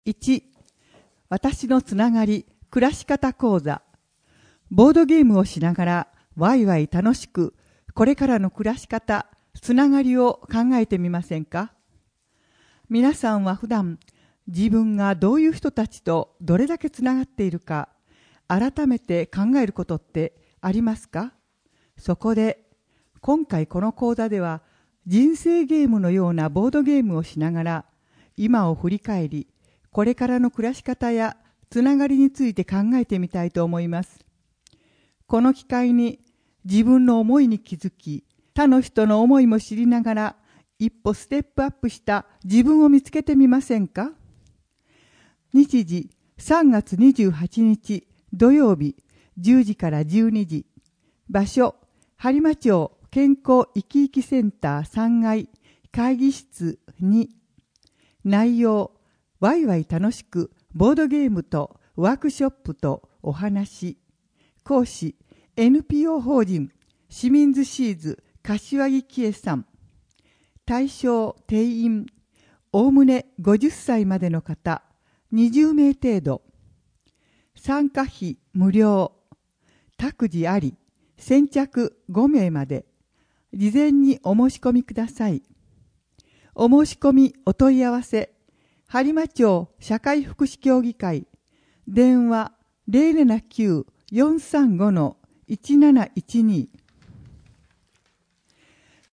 1、私のつながり暮らし方講座。ボードゲームをしながらワイワイ楽しくこれからの暮らし方、つながりを考えてみませんか？皆さんは普段自分がどういう人たちとどれだけつながっているか改めて考えることってありますか？そこで今回この講座では人生ゲームのようなボードゲームをしながら今を振り返りこれからの暮らし方やつながりについて考えてみたいと思います。この機会に自分の思いに気づき他の人の思いも知りながら一歩ステップアップした自分を見つけてみませんか？日時3月28日土曜日10時から12時。場所播磨町健康生き生きセンター3階会議室2。内容ワイワイ楽しくボードゲームとワークショップとお話。講師 NPO 法人市民ズシーズ柏木喜恵さん。対象定員おおむね50歳までの方20名程度。参加費無料。託児あり。先着5名まで。事前にお申し込みください。お申し込みお問い合わせ播磨町社会福祉協議会電話 079-435-1712